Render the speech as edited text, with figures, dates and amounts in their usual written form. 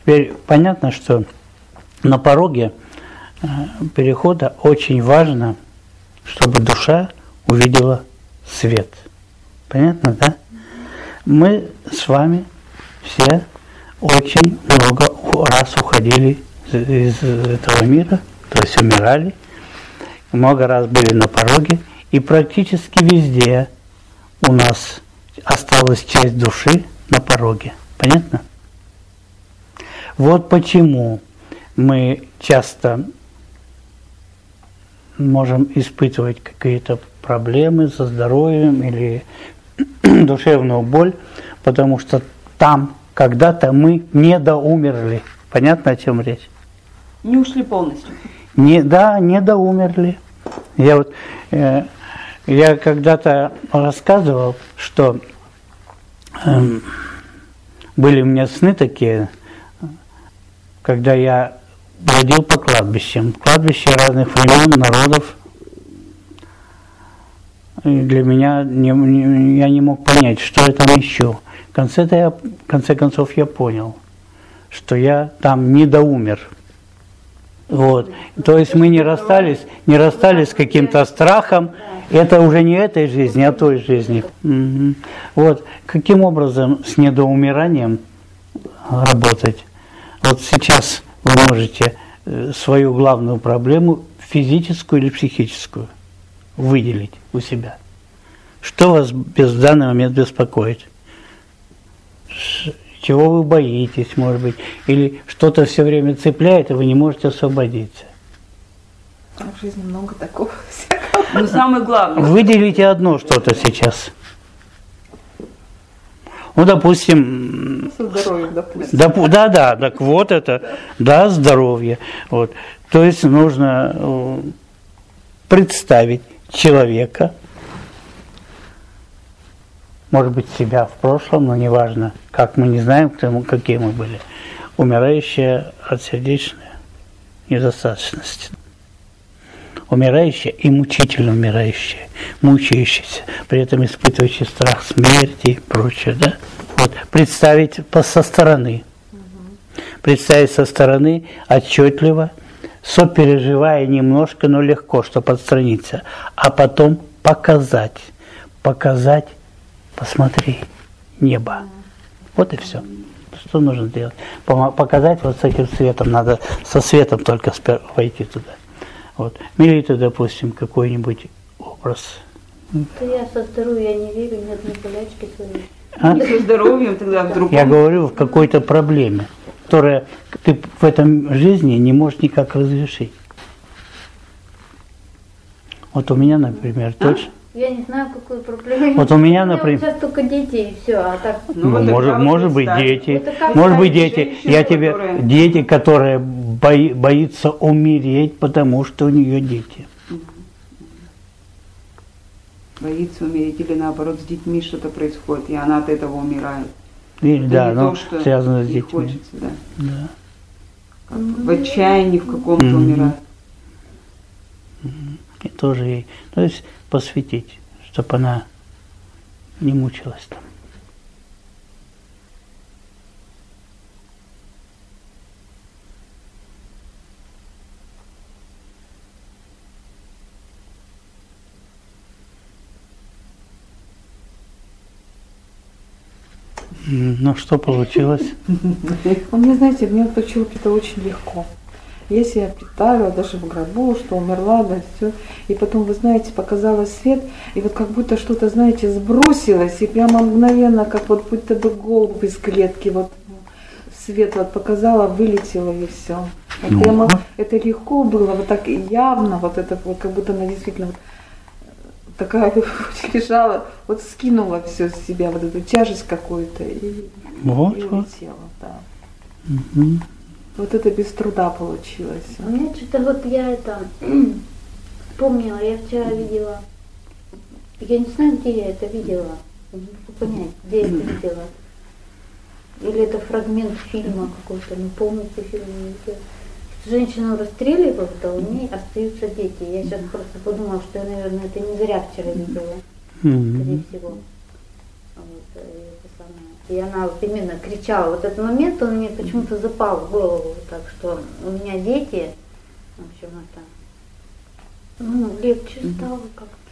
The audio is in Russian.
Теперь понятно, что на пороге перехода очень важно, чтобы душа увидела свет. Понятно, да? Мы с вами все очень много раз уходили из этого мира, то есть умирали, много раз были на пороге, и практически везде у нас осталась часть души на пороге. Понятно? Вот почему мы часто можем испытывать какие-то проблемы со здоровьем или душевную боль, потому что там когда-то мы недоумерли. Понятно, о чем речь? Не ушли полностью. Недоумерли. Я когда-то рассказывал, что были у меня сны такие, когда я бродил по кладбищам. Кладбища разных времен, народов. И для меня я не мог понять, что я там ищу. В конце концов я понял, что я там недоумер. Вот. То есть мы не расстались с каким-то страхом. Это уже не этой жизни, а той жизни. Угу. Вот. Каким образом с недоумиранием работать? Вот сейчас вы можете свою главную проблему, физическую или психическую, выделить у себя. Что вас в данный момент беспокоит? Чего вы боитесь, может быть? Или что-то все время цепляет, и вы не можете освободиться? В жизни много такого всякого. Но самое главное. Выделите одно что-то сейчас. Ну, допустим... Со здоровьем, допустим. Да, так вот это, да, здоровье. Вот. То есть нужно представить человека, может быть, себя в прошлом, но неважно, как мы не знаем, какие мы были, умирающие от сердечной недостаточности. Умирающие и мучительно умирающие, мучающиеся, при этом испытывающие страх смерти и прочее, да? Вот, представить со стороны. Представить со стороны отчетливо, сопереживая немножко, но легко, чтобы отстраниться, а потом показать, посмотри, небо. Вот и все. Что нужно делать? Показать вот с этим светом, надо со светом только войти туда. Вот. Милита, допустим, какой-нибудь образ. Да я со здоровьем не верю, ни одной болячки своей. Со здоровьем тогда вдруг. Я говорю в какой-то проблеме, которую ты в этом жизни не можешь никак разрешить. Вот у меня, например, точно. Я не знаю, какую проблему. Вот у меня, например... Сейчас только дети и все, а так... может быть, дети. Может быть, дети. Дети, которые боятся умереть, потому что у нее дети. Боится умереть или наоборот с детьми что-то происходит, и она от этого умирает. Да, но связано с детьми. Хочется, да. Да. Как в отчаянии в каком-то умирает. И тоже ей. То есть посвятить, чтобы она не мучилась там. Ну, что получилось? У меня, знаете, мне получилось это очень легко. Я себя представила даже в гробу, что умерла, да, все. И потом, вы знаете, показала свет, и вот как будто что-то, знаете, сбросилось, и прямо мгновенно, как вот будто бы голубь из клетки, вот свет вот показала, вылетело, и все. Вот прямо, это легко было, вот так явно, вот это вот, как будто она действительно вот такая лежала, вот скинула все с себя, вот эту тяжесть какую-то, и улетела, да. Угу. Вот это без труда получилось. У меня что-то вот я это вспомнила, я вчера видела, я не знаю, где я это видела, не могу понять, где я это видела. Или это фрагмент фильма какой-то, не полностью фильм не видела. Женщину расстреливают, а у ней остаются дети. Я сейчас просто подумала, что я, наверное, это не зря вчера видела, скорее всего. Вот, это самое. И она вот именно кричала. Вот этот момент, он мне почему-то запал в голову. Так что у меня дети, в общем, это, легче стало как-то.